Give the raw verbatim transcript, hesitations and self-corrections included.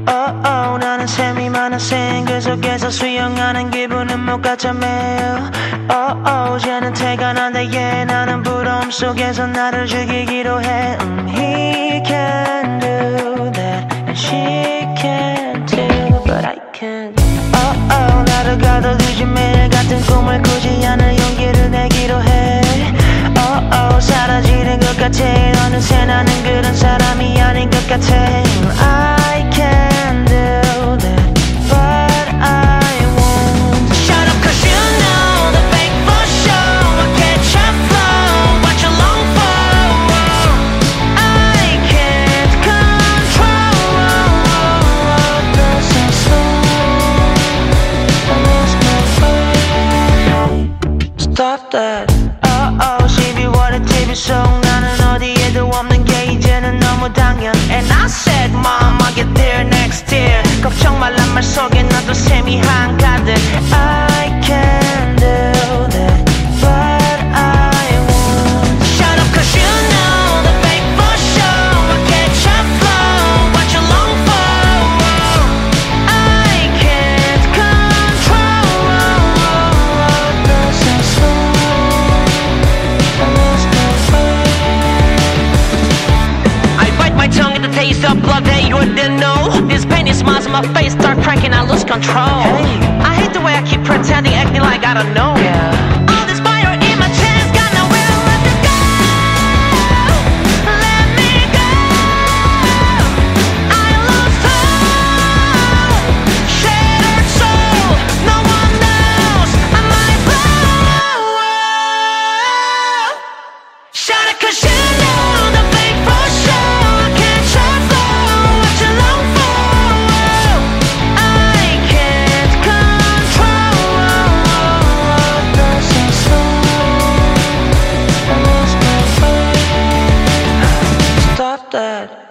oh, oh, 나는 샘이 많은 샘 그 속에서 수영하는 기분은 못같아 매일 oh, oh, 쟤는 태가 난데 yeah, 나는 부러움 속에서 나를 죽이기로 해 um, He can do that and she can too But I can't oh, oh, 나를 가둬두지 매일 같은 꿈을 꾸지 않을 용기를 내기로 해 oh, oh, 사라지는 것 같아 어느새 나는 그런 사람이 아닌 것 같아 I can do that but I won't Shut up cause you know the fake for sure I catch your flow what you long for I can't control the sense Stop that oh oh 십이월의 티비 속 나는 어디에도 없는 게 이제는 너무 당연 And I said mom I'll get there next year 걱정 말란 말 속에 나도 샘이 한가득 I can do that but I won't Shut up cause you know the fake for sure I catch your flow what you long for I can't control the sense I bite my tongue at the taste of blood that you wouldn't know This pain is smiles on my face, start cracking, I lose control hey. I hate the way I keep pretending, acting like I don't know yeah. All this fire in my chest, got nowhere left to go Let me go I lost hope Shattered soul, no one knows I might blow Shut it cause you know the fake for sure I can't shut flow what you long for I can't control the sense I lost my way Stop that